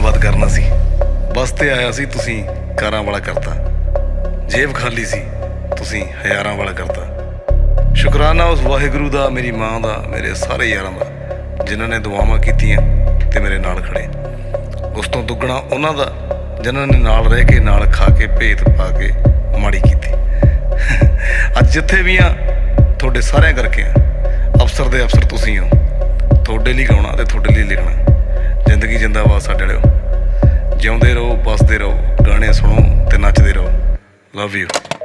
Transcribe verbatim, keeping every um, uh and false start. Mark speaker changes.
Speaker 1: ਬਾਤ ਕਰਨਾ ਸੀ। ਬਸ 'ਤੇ ਆਇਆ ਸੀ, ਤੁਸੀਂ ਕਾਰਾਂ ਵਾਲਾ ਕਰਤਾ। ਜੇਬ ਖਾਲੀ ਸੀ, ਤੁਸੀਂ ਹਜ਼ਾਰਾਂ ਵਾਲਾ ਕਰਤਾ। ਸ਼ੁਕਰਾਨਾ ਉਸ ਵਾਹਿਗੁਰੂ ਦਾ, ਮੇਰੀ ਮਾਂ ਦਾ, ਮੇਰੇ ਸਾਰੇ ਯਾਰਾਂ ਦਾ, ਜਿਨ੍ਹਾਂ ਨੇ ਦੁਆਵਾਂ ਕੀਤੀਆਂ ਅਤੇ ਮੇਰੇ ਨਾਲ ਖੜ੍ਹੇ। ਉਸ ਤੋਂ ਦੁੱਗਣਾ ਉਹਨਾਂ ਦਾ, ਜਿਨ੍ਹਾਂ ਨੇ ਨਾਲ ਰਹਿ ਕੇ, ਨਾਲ ਖਾ ਕੇ, ਭੇਤ ਪਾ ਕੇ ਮਾੜੀ ਕੀਤੀ। ਅੱਜ ਜਿੱਥੇ ਵੀ ਹਾਂ ਤੁਹਾਡੇ ਸਾਰਿਆਂ ਕਰਕੇ ਆ। ਅਫਸਰ ਦੇ ਅਫਸਰ ਤੁਸੀਂ ਹੋ। ਤੁਹਾਡੇ ਲਈ ਗਾਉਣਾ ਅਤੇ ਤੁਹਾਡੇ ਲਈ ਲਿਖਣਾ। ਜ਼ਿੰਦਗੀ ਜਿੰਦਾਬਾਦ ਸਾਡੇ ਵਾਲਿਓ। ਜਿਉਂਦੇ ਰਹੋ, ਵੱਸਦੇ ਰਹੋ, ਗਾਣੇ ਸੁਣੋ ਅਤੇ ਨੱਚਦੇ ਰਹੋ। Love you.